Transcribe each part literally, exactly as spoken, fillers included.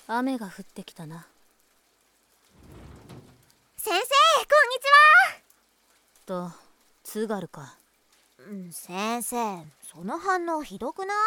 雨が降ってきたな。 先生、こんにちは。と、津軽か。 うん、先生、その反応ひどくない？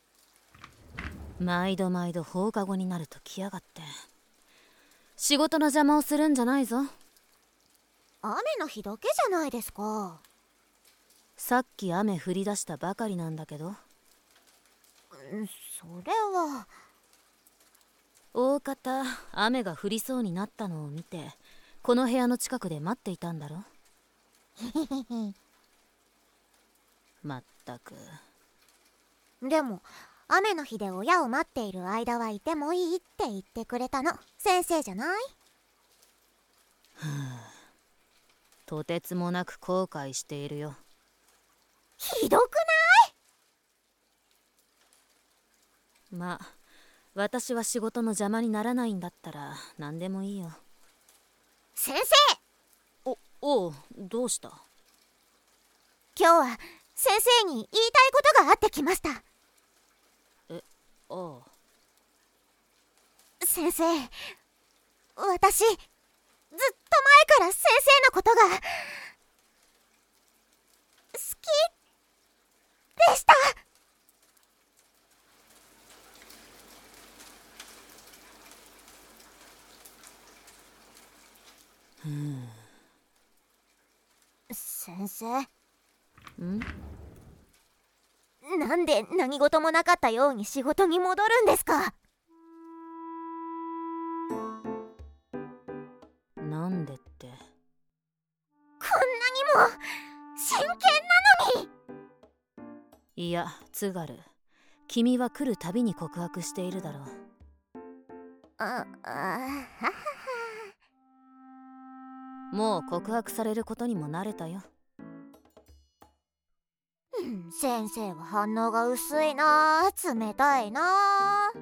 毎度毎度放課後になると来やがって。仕事の邪魔をするんじゃないぞ。 雨の日だけじゃないですか。 さっき雨降り出したばかりなんだけど。 うん、それは。 大方雨が降りそうになったのを見て、この部屋の近くで待っていたんだろ。まったく。 でも雨の日で親を待っている間はいてもいいって言ってくれたの先生じゃない？ はあ、とてつもなく後悔しているよ。 ひどくない？ まあ私は仕事の邪魔にならないんだったら何でもいいよ。 先生！お、おう、どうした？ 今日は先生に言いたいことがあってきました。 え、ああ。 先生、私ずっと前から先生のことが好きでした。 ふん。 先生？ ん？ なんで何事もなかったように仕事に戻るんですか？ なんでって。 こんなにも真剣なのに。 いや、津軽、君は来るたびに告白しているだろう。 あ、あはは。 もう告白されることにも慣れたよ。 うん、先生は反応が薄いな、冷たいな。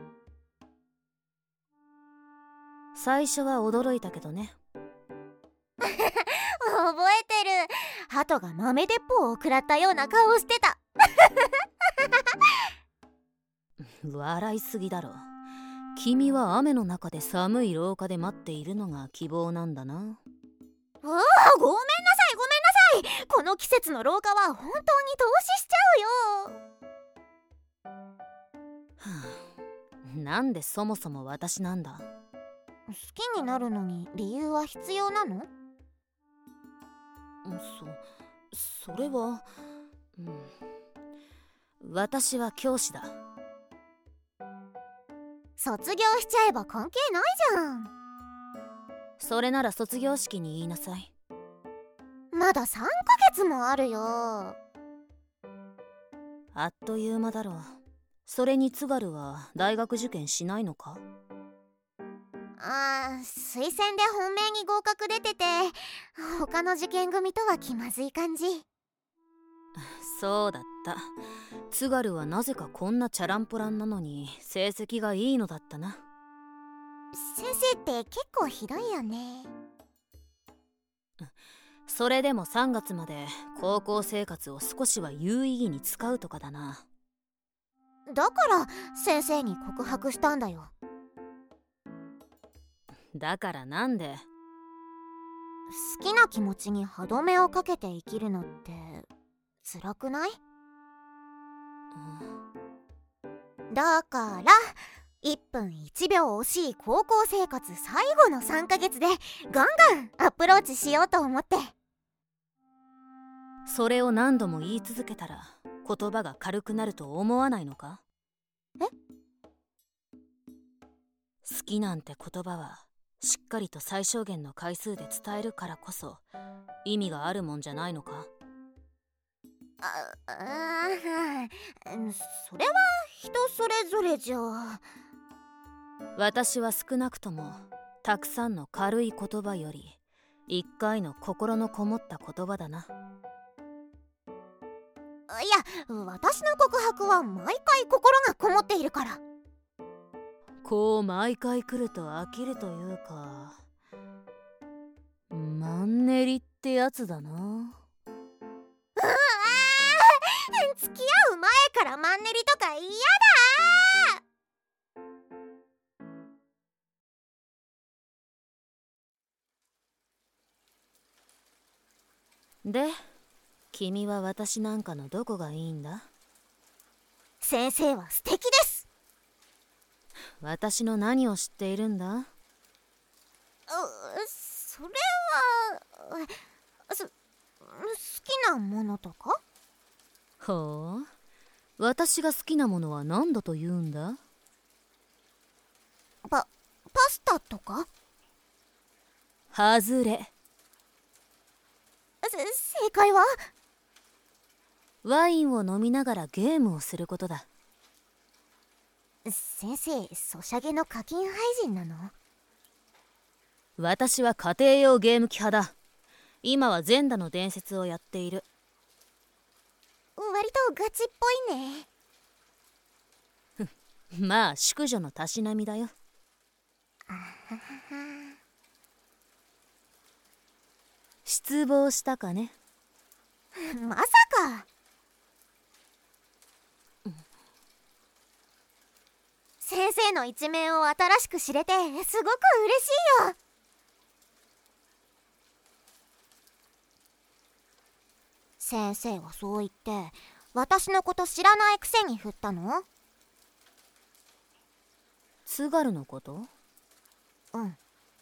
最初は驚いたけどね。 覚えてる。鳩が豆鉄砲を食らったような顔をしてた。 笑いすぎだろ。君は雨の中で寒い廊下で待っているのが希望なんだな。 うわ、ごめんなさいごめんなさい。この季節の廊下は本当に投資しちゃうよ。 はあ、なんでそもそも私なんだ？ 好きになるのに理由は必要なの？ そ、それは、うん、私は教師だ。 卒業しちゃえば関係ないじゃん。 それなら卒業式に言いなさい。 まださんかげつもあるよ。 あっという間だろう。それに津軽は大学受験しないのか？ あー、推薦で本命に合格出てて、他の受験組とは気まずい感じ。 そうだった。津軽はなぜかこんなチャランポランなのに成績がいいのだったな。 先生って結構ひどいよね。 それでもさんがつまで高校生活を少しは有意義に使うとかだな。 だから先生に告白したんだよ。 だからなんで？ 好きな気持ちに歯止めをかけて生きるのって辛くない？うん、だからいっぷんいちびょう惜しい高校生活最後のさんかげつでガンガンアプローチしようと思って。 それを何度も言い続けたら言葉が軽くなると思わないのか？ え？ 好きなんて言葉はしっかりと最小限の回数で伝えるからこそ意味があるもんじゃないのか？ ああ、それは人それぞれじゃ。 私は少なくともたくさんの軽い言葉より一回の心のこもった言葉だな。 いや、私の告白は毎回心がこもっているから。 こう毎回来ると飽きるというか、マンネリってやつだな。 うわー、付き合う前からマンネリとか嫌だ。 で、君は私なんかのどこがいいんだ？ 先生は素敵です。 私の何を知っているんだ？う、 それはす好きなものとか？ ほう、私が好きなものは何だと言うんだ？ パ、パスタとか？ 外れ。 せ正解は？ ワインを飲みながらゲームをすることだ。 先生、ソシャゲの課金廃人なの？ 私は家庭用ゲーム機派だ。今はゼンダの伝説をやっている。 割とガチっぽいね。 まあ淑女のたしなみだよ。 あははは。 失望したかね？ まさか。先生の一面を新しく知れてすごく嬉しいよ。先生はそう言って私のこと知らないくせに振ったの？ 津軽のこと？ うん。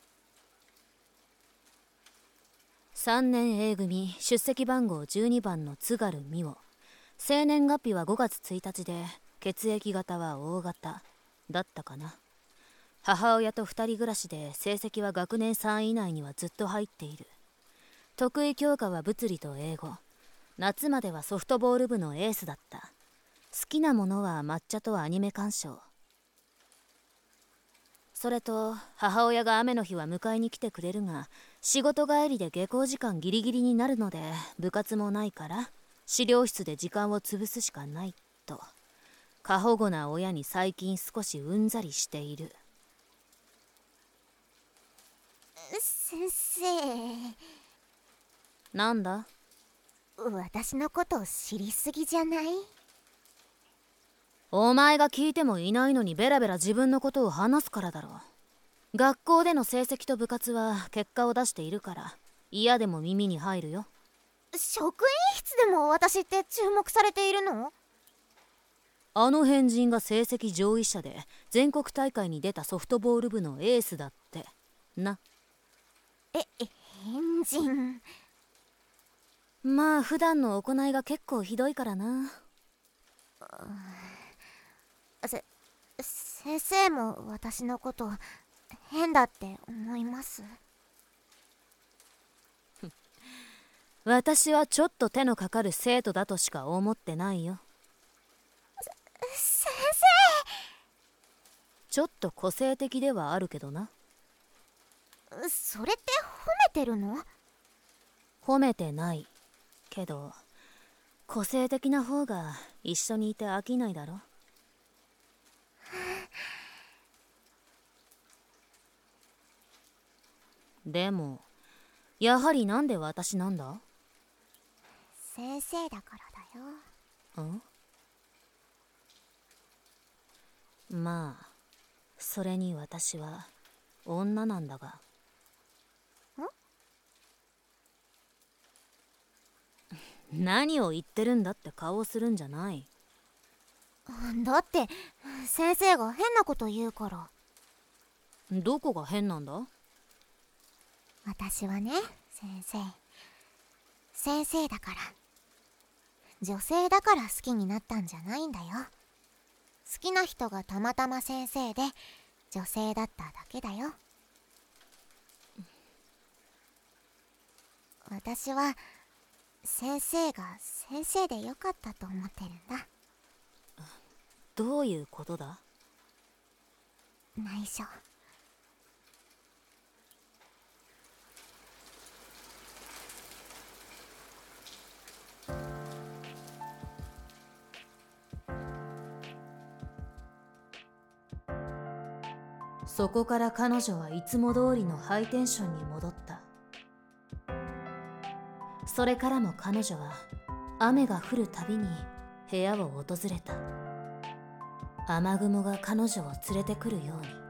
さんねん A 組出席番号じゅうにばんの津軽美穂。生年月日はごがつついたちで血液型は O 型だったかな。母親とふたり暮らしで成績は学年さんい以内にはずっと入っている。得意教科は物理と英語。夏まではソフトボール部のエースだった。好きなものは抹茶とアニメ鑑賞。それと母親が雨の日は迎えに来てくれるが、仕事帰りで下校時間ギリギリになるので部活もないから資料室で時間を潰すしかないと、過保護な親に最近少しうんざりしている。 先生。 なんだ？ 私のことを知りすぎじゃない？ お前が聞いてもいないのにベラベラ自分のことを話すからだろう。学校での成績と部活は結果を出しているから嫌でも耳に入るよ。 職員室でも私って注目されているの？ あの変人が成績上位者で全国大会に出たソフトボール部のエースだってな。 え、変人。 まあ普段の行いが結構ひどいからな。 せ、先生も私のこと変だって思います？ 私はちょっと手のかかる生徒だとしか思ってないよ。 先ちょっと個性的ではあるけどな。 生、それって褒めてるの？ 褒めてないけど、個性的な方が一緒にいて飽きないだろ。でもやはりなんで私なんだ？ 先生だからだよ。 ん？まあそれに私は女なんだが。ん？何を言ってるんだって顔をするんじゃない。 だって先生が変なこと言うから。 どこが変なんだ？ 私はね、先生先生だから。女性だから好きになったんじゃないんだよ。好きな人がたまたま先生で女性だっただけだよ。私は先生が先生でよかったと思ってるんだ。 どういうことだ？ 内緒。 そこから彼女はいつも通りのハイテンションに戻った。それからも彼女は雨が降るたびに部屋を訪れた。雨雲が彼女を連れてくるように。